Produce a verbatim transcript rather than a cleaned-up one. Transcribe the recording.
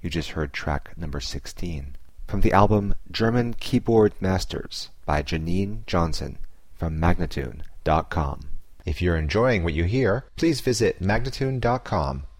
You just heard track number sixteen. From the album German Keyboard Masters by Janine Johnson from Magnatune dot com. If you're enjoying what you hear, please visit Magnatune dot com